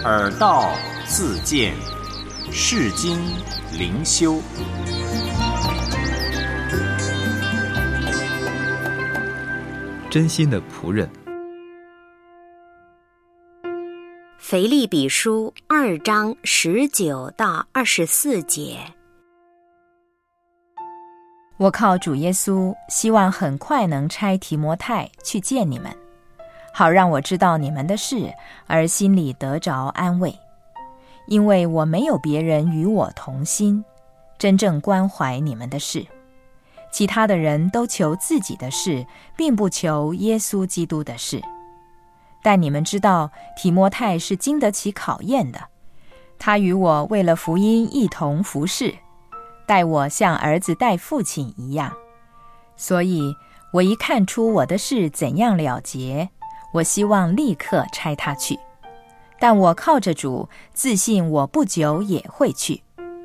耳道自见，世经灵修。 真心的仆人。 腓立比书2章19到24节。 我靠主耶稣，希望很快能差提摩太去见你们，好让我知道你们的事，而心里得着安慰。因为我没有别人与我同心，真正关怀你们的事。其他的人都求自己的事，并不求耶稣基督的事。但你们知道，提摩太是经得起考验的，他与我为了福音一同服侍，待我像儿子待父亲一样。所以我一看出我的事怎样了结，我希望立刻差他去。但我靠着主，自信我不久也会去。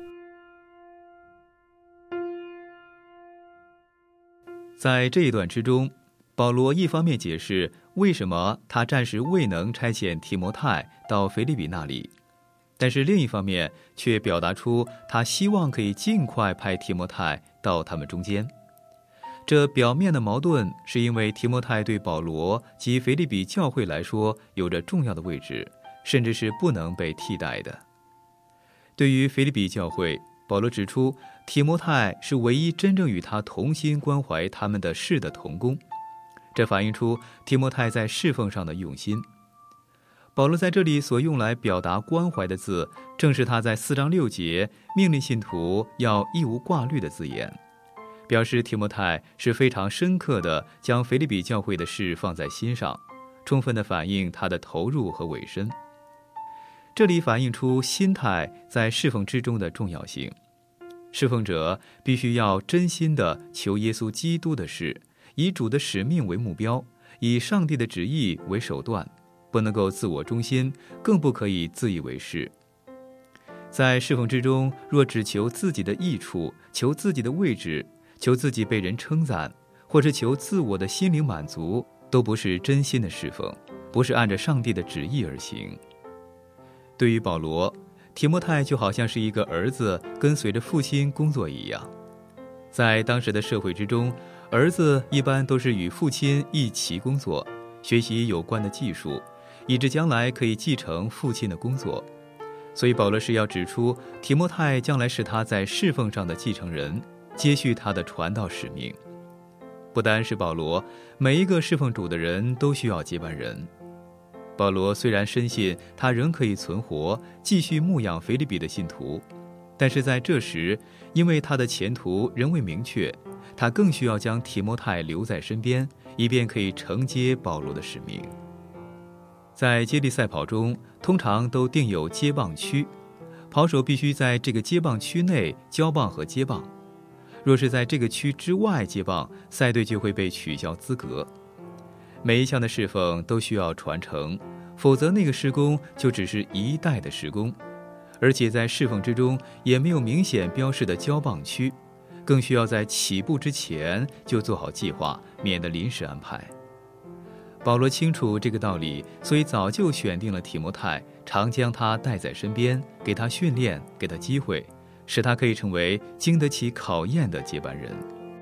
在这一段之中，保罗一方面解释为什么他暂时未能差遣提摩太到腓立比那里，但是另一方面却表达出他希望可以尽快派提摩太到他们中间。这表面的矛盾是因为提摩太对保罗及腓立比教会来说有着重要的位置，甚至是不能被替代的。对于腓立比教会，保罗指出提摩太是唯一真正与他同心关怀他们的事的同工，这反映出提摩太在侍奉上的用心。保罗在这里所用来表达关怀的字，正是他在4章6节命令信徒要一无挂虑的字眼，表示提摩太是非常深刻地将腓立比教会的事放在心上，充分地反映他的投入和委身。这里反映出心态在侍奉之中的重要性。侍奉者必须要真心地求耶稣基督的事，以主的使命为目标，以上帝的旨意为手段，不能够自我中心，更不可以自以为是。在侍奉之中，若只求自己的益处，求自己的位置，求自己被人称赞，或是求自我的心灵满足，都不是真心的侍奉，不是按着上帝的旨意而行。对于保罗，提摩太就好像是一个儿子跟随着父亲工作一样。在当时的社会之中，儿子一般都是与父亲一起工作，学习有关的技术，以致将来可以继承父亲的工作。所以保罗是要指出，提摩太将来是他在侍奉上的继承人，接续他的传道使命。不单是保罗，每一个侍奉主的人都需要接班人。保罗虽然深信他仍可以存活，继续牧养腓立比的信徒，但是在这时，因为他的前途仍未明确，他更需要将提摩太留在身边，以便可以承接保罗的使命。在接力赛跑中，通常都定有接棒区，跑手必须在这个接棒区内交棒和接棒，若是在这个区之外接棒，赛队就会被取消资格。每一项的侍奉都需要传承，否则那个事工就只是一代的事工，而且在侍奉之中也没有明显标示的交棒区，更需要在起步之前就做好计划，免得临时安排。保罗清楚这个道理，所以早就选定了提摩太，常将他带在身边，给他训练，给他机会，使他可以成为经得起考验的接班人。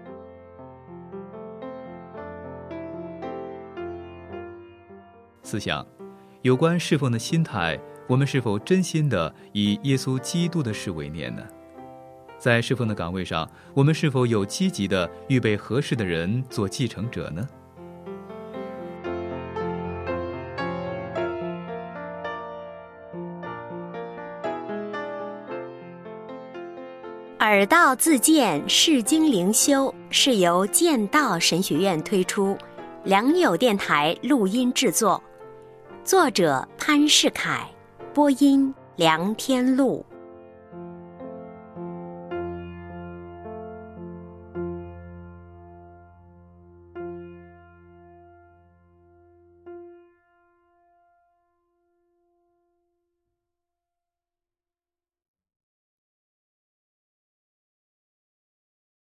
思想有关侍奉的心态，我们是否真心地以耶稣基督的事为念呢？在侍奉的岗位上，我们是否有积极地预备合适的人做继承者呢？ 耳道自见世经灵修是由剑道神学院推出，良友电台录音制作，作者潘世凯，播音梁天禄。